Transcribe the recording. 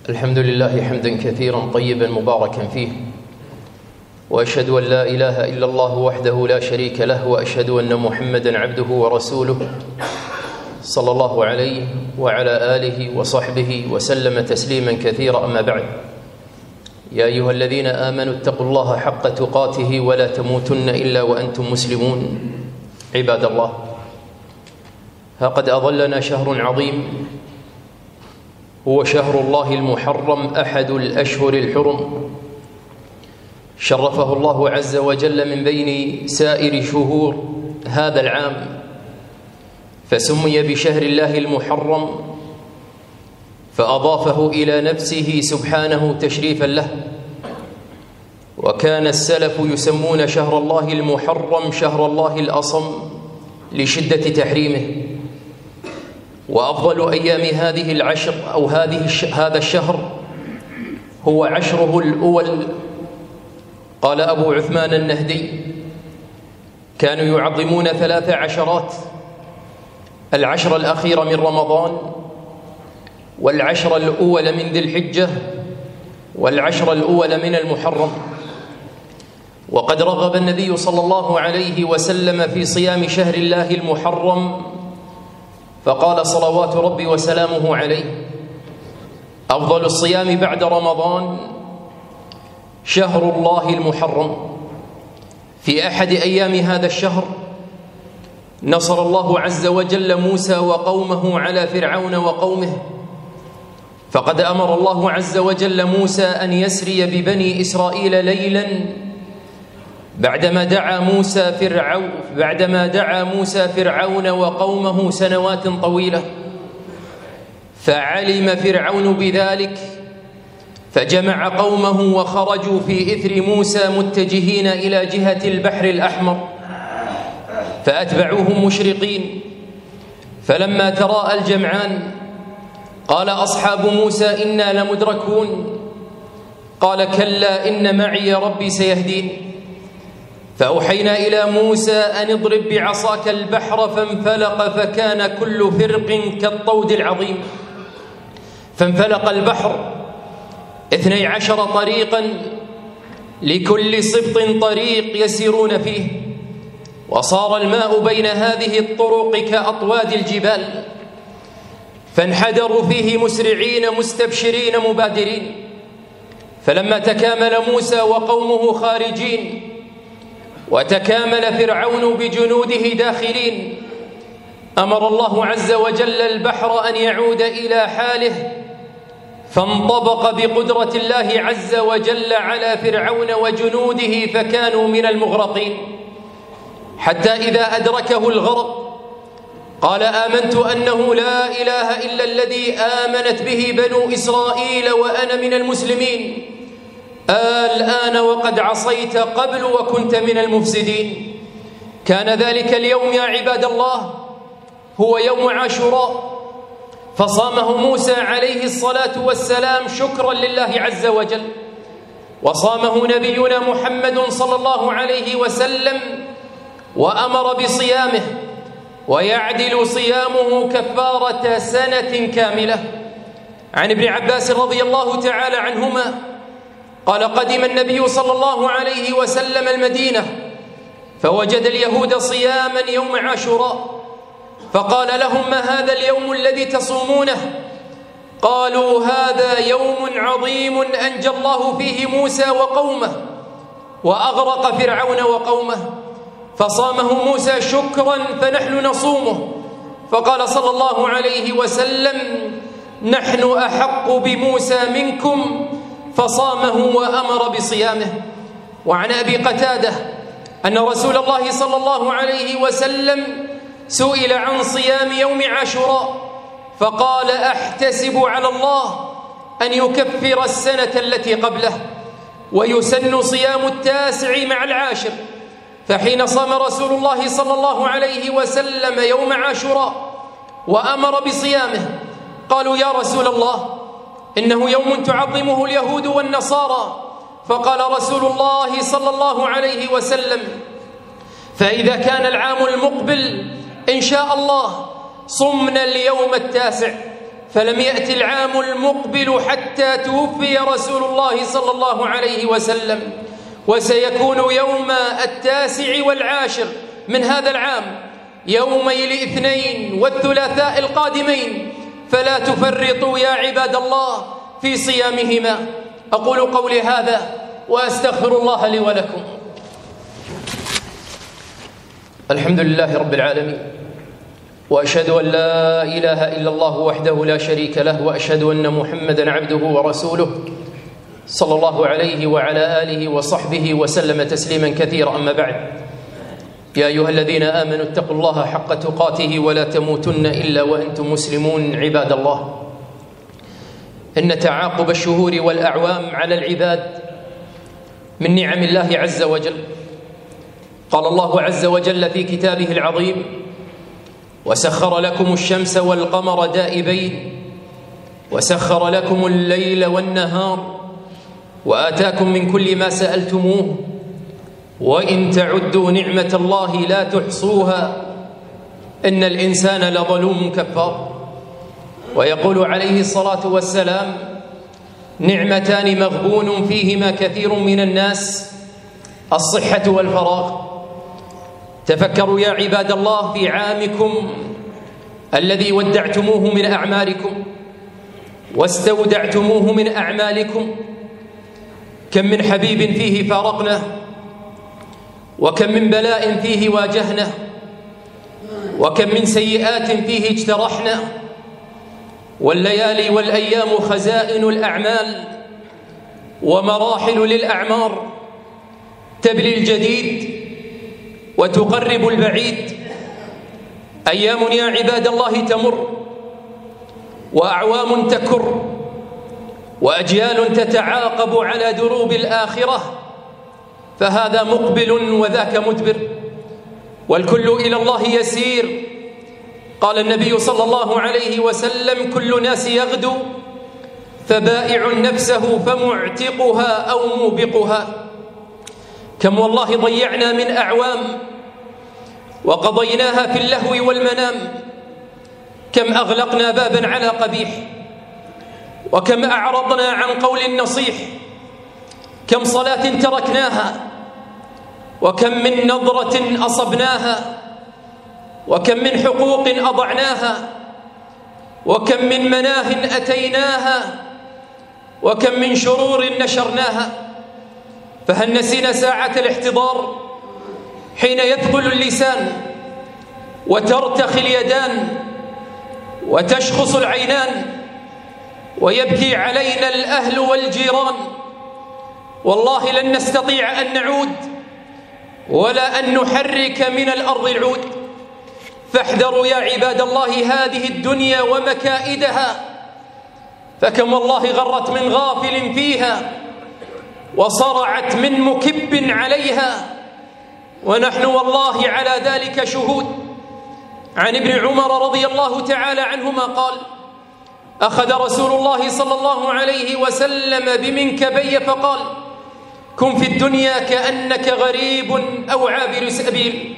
الحمد لله حمدا كثيرا طيبا مباركا فيه، وأشهد أن لا إله إلا الله وحده لا شريك له، وأشهد أن محمدا عبده ورسوله صلى الله عليه وعلى آله وصحبه وسلم تسليما كثيرا. أما بعد، يا أيها الذين آمنوا اتقوا الله حق تقاته ولا تموتن إلا وأنتم مسلمون. عباد الله، ها قد أظلنا شهر عظيم، هو شهر الله المحرم، أحد الأشهر الحرم، شرفه الله عز وجل من بين سائر شهور هذا العام، فسمي بشهر الله المحرم، فأضافه إلى نفسه سبحانه تشريفا له. وكان السلف يسمون شهر الله المحرم شهر الله الأصم لشدة تحريمه. وأفضل أيام هذه العشر أو هذا الشهر هو عشره الأول. قال أبو عثمان النهدي: كانوا يعظمون 13 العشر الأخير من رمضان، والعشر الأول من ذي الحجة، والعشر الأول من المحرم. وقد رغب النبي صلى الله عليه وسلم في صيام شهر الله المحرم، فقال صلوات ربي وسلامه عليه: أفضل الصيام بعد رمضان شهر الله المحرم. في أحد أيام هذا الشهر نصر الله عز وجل موسى وقومه على فرعون وقومه، فقد أمر الله عز وجل موسى أن يسري ببني إسرائيل ليلا بعدما دعا موسى فرعون وقومه سنوات طويلة. فعلم فرعون بذلك، فجمع قومه وخرجوا في إثر موسى متجهين إلى جهة البحر الأحمر، فأتبعوهم مشرقين. فلما تراءى الجمعان قال أصحاب موسى: إنا لمدركون. قال: كلا إن معي ربي سيهدين. فأوحينا إلى موسى أن اضرب بعصاك البحر، فانفلق فكان كل فرق كالطود العظيم. فانفلق البحر 12 طريقا، لكل سبط طريق يسيرون فيه، وصار الماء بين هذه الطرق كأطواد الجبال. فانحدروا فيه مسرعين مستبشرين مبادرين. فلما تكامل موسى وقومه خارجين، وتكامل فرعون بجنوده داخلين، أمر الله عز وجل البحر أن يعود إلى حاله، فانطبق بقدرة الله عز وجل على فرعون وجنوده، فكانوا من المغرقين. حتى إذا أدركه الغرق قال: آمنت أنه لا إله إلا الذي آمنت به بنو إسرائيل وأنا من المسلمين. الآن وقد عصيت قبل وكنت من المفسدين. كان ذلك اليوم يا عباد الله هو يوم عاشوراء، فصامه موسى عليه الصلاة والسلام شكرا لله عز وجل، وصامه نبينا محمد صلى الله عليه وسلم وأمر بصيامه، ويعدل صيامه كفارة سنة كاملة. عن ابن عباس رضي الله تعالى عنهما قال: قدم النبي صلى الله عليه وسلم المدينة، فوجد اليهود صياما يوم عاشوراء، فقال لهم: ما هذا اليوم الذي تصومونه؟ قالوا: هذا يوم عظيم أنجى الله فيه موسى وقومه وأغرق فرعون وقومه، فصامه موسى شكرا فنحن نصومه. فقال صلى الله عليه وسلم: نحن أحق بموسى منكم، فصامه وأمر بصيامه. وعن أبي قتادة أن رسول الله صلى الله عليه وسلم سئل عن صيام يوم عاشوراء، فقال: أحتسب على الله أن يكفر السنة التي قبله، ويسن صيام 9 مع 10. فحين صام رسول الله صلى الله عليه وسلم يوم عاشوراء وأمر بصيامه، قالوا: يا رسول الله، إنه يوم تعظمه اليهود والنصارى. فقال رسول الله صلى الله عليه وسلم: فإذا كان العام المقبل إن شاء الله صمنا اليوم 9، فلم يأت العام المقبل حتى توفي رسول الله صلى الله عليه وسلم، وسيكون يوم 9 و10 من هذا العام، يومي الاثنين والثلاثاء القادمين، فلا تفرطوا يا عباد الله في صيامهما. أقول قولي هذا وأستغفر الله لي ولكم. الحمد لله رب العالمين، وأشهد أن لا إله إلا الله وحده لا شريك له، وأشهد أن محمدًا عبده ورسوله صلى الله عليه وعلى آله وصحبه وسلم تسليما كثيرا. أما بعد، يا أيها الذين آمنوا اتقوا الله حق تقاته ولا تموتن إلا وأنتم مسلمون. عباد الله، إن تعاقب الشهور والأعوام على العباد من نعم الله عز وجل. قال الله عز وجل في كتابه العظيم: وسخر لكم الشمس والقمر دائبين وسخر لكم الليل والنهار وآتاكم من كل ما سألتموه وإن تعدوا نعمة الله لا تحصوها إن الإنسان لظلوم كفار. ويقول عليه الصلاة والسلام: نعمتان مغبون فيهما كثير من الناس، الصحة والفراغ. تفكروا يا عباد الله في عامكم الذي ودعتموه من أعماركم واستودعتموه من أعمالكم. كم من حبيب فيه فارقنا، وكم من بلاء فيه واجهنا، وكم من سيئات فيه اجترحنا. والليالي والأيام خزائن الأعمال ومراحل للأعمار، تبلي الجديد وتقرب البعيد. أيام يا عباد الله تمر، وأعوام تكر، وأجيال تتعاقب على دروب الآخرة، فهذا مقبل وذاك مدبر، والكل إلى الله يسير. قال النبي صلى الله عليه وسلم: كل ناس يغدو فبائع نفسه فمعتقها أو موبقها. كم والله ضيعنا من أعوام وقضيناها في اللهو والمنام. كم أغلقنا بابا على قبيح، وكم أعرضنا عن قول النصيح. كم صلاة تركناها، وكم من نظرة أصبناها، وكم من حقوق أضعناها، وكم من مناه أتيناها، وكم من شرور نشرناها. فهل نسينا ساعة الاحتضار حين يثقل اللسان وترتخي اليدان وتشخص العينان ويبكي علينا الأهل والجيران؟ والله لن نستطيع أن نعود ولا أن نحرك من الأرض العود. فاحذروا يا عباد الله هذه الدنيا ومكائدها، فكم والله غرت من غافل فيها وصرعت من مكب عليها، ونحن والله على ذلك شهود. عن ابن عمر رضي الله تعالى عنهما قال: أخذ رسول الله صلى الله عليه وسلم بمنكبي فقال: كن في الدنيا كأنك غريب أو عابر سبيل،